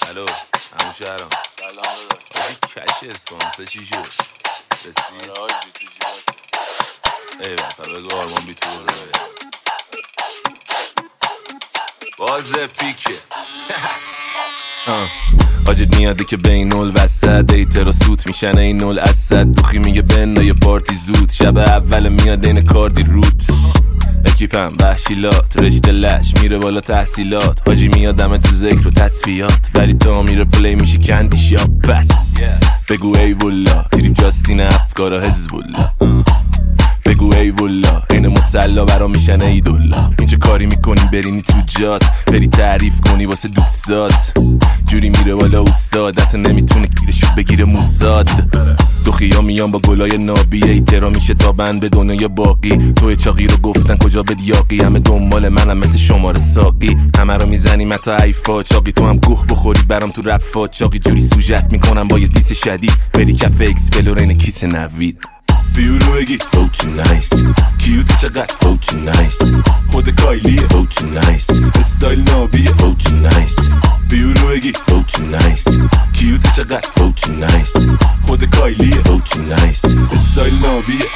الو همون شهرم سلام داداش. کش اسپانسر چی شد؟ رسید؟ آره آجی تو جیبات. ایوان پر بگو آرمان بی تو بره بازه پیکه حاجت میاده که بین الوسط ایترا سوت میشن این الاسد دوخی میگه بنا یه پارتی زود شب اول میاد این کاردی روت اکیپم وحشیلات رشته لش میره بالا تحصیلات حاجی میادم تو ذکر و تسبیحات ولی تا میره پلی میشه کندیش یا پس بگو ای والله تیریم جاستین افکارا حزب الله بگو ای والله این مسلا برا میشن ای دولا اینجا کاری میکنی برینی تو جات بری تعریف کنی واسه دوستات جوری میره بالا استادت نمیتونه گیرشو بگیره موساد دوخیا میان با گلای نابی ایترا میشه تا بند به دنیای باقی توی چاقی رو گفتن کجا بد یاقی همه دنبال منم مثل شماره ساقی همه رو میزنیم حتی ایفا چاقی تو هم گوه بخوری برام تو رفا چاقی جوری سوجت میکنم با یه دیس شدید بری کف اکسپلورین کیس نوید بیورو بگی فوچی نایس کیوت چقدر فوچی نایس خود کایلیه فوچی نایس استایل نابیه فوچی نایس بیورو بگی فوچی نایس کیوت چقدر فوچی نایس خود کایلیه فوچی نایس استایل نابیه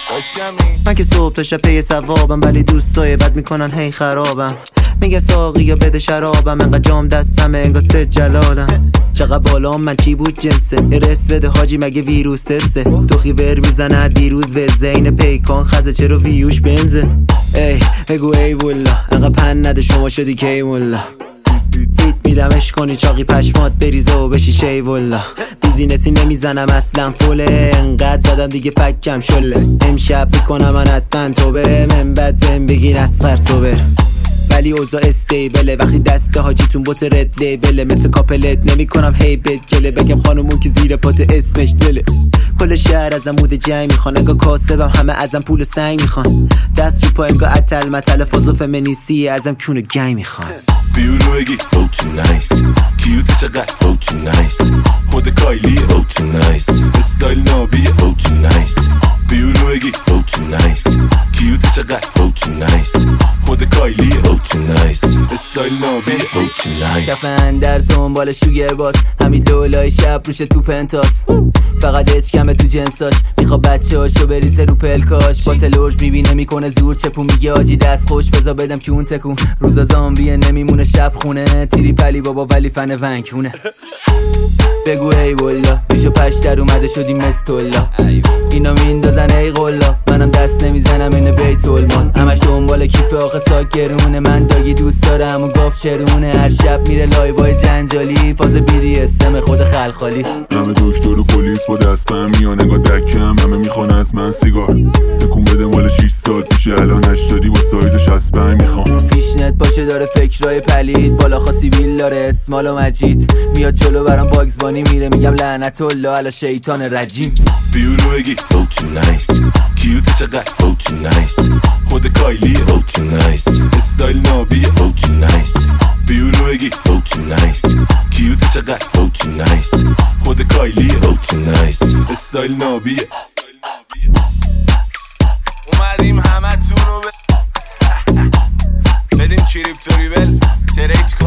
من که صبح تا شب پی ثوابم ولی دوستای بد میکنن هی خرابم میگه ساقی یا بده شرابم انقدر جام دستمه انگار سه جلالم چقدر بالام من چی بود جنسه رس بده حاجی مگه ویروس تسته دوخی ور میزنه دیروز و زین پیکان خزه چرا ویوش بنزه ای بگو ای والله انقدر پن نده شما شدی کی والله هیت میدمش کنی چاقی پشمات بریزه و بشی شی والله بیزینسی نمیزنم اصلا فوله انقدر زدم دیگه فکم شله امشب میکنم من حتما تو بره من بد بهم بگین از سر صبر ولی اوضاع استیبله وقتی دست حاجیتون بوت رد لیبله مثل کاپلت نمی کنم هی بد گله بگم خانمون که زیر پات اسمش دله کل شهر ازم مود جنگ میخوان انگاه کاسبم همه ازم پول سنگ میخوان دست رو پا انگاه اتل متل فاز و فمینیستی ازم کونه گنگ میخوان بیورو بگی فوچی نایس کیوت چقدر فوچی نایس خود کایلیه فوچی نایس استایل نابیه فوچی نایس بیورو بگی فوچی نایس کیوت چقدر فوچی نایس خود کایلیه فوچی نایس استایل نابیه فوچی نایس کف اندرز دنبال شوگر باز همین دولای شب روشه تو پنتاس فقط اچکمه تو جنساش میخوا بچه هاشو بریزه رو پلکاش با تلوش میبینه میکنه زور چپون میگه آجی دست خوش بزا بدم که اون تکون روزا زامبیه نمیمونه شب خونه تیری پلی بابا ولی فن ونکونه بگو ای والله بیشو پشتر اومده شدیم مستولا اینا میندازن ای قلا منم دست نمیزنم اینه بیت المال همش دنبال کیف آخه ساکرونه من داگی دوست دارم و گاف چرونه هر شب میره لایوای جنجالی فاز بیدی اسم خود خلخالی همه دکتر و پلیس با دست بهم میان نگاه دکم همه میخوان از من سیگار تکون بده مال 6 سال پیشه الان 80 با سایز 65 میخوام فیشنت باشه داره فکرای پلید بالا خاصی بیل داره اسمال و مجید میاد جلو برام باگزبانی میره میگم لعنت الله علی شیطان رجیم بیورو بگی فوچی نایس کیوت چقدر فوچی نایس خود کایلیه فوچی نایس استایل نابیه فوچی نایس بیورو بگی فوچی نایس کیوت چقدر فوچی نایس خود کایلیه فوچی نایس استایل نابیه اومدیم همه تون رو بدیم کریپتو ریبل تریت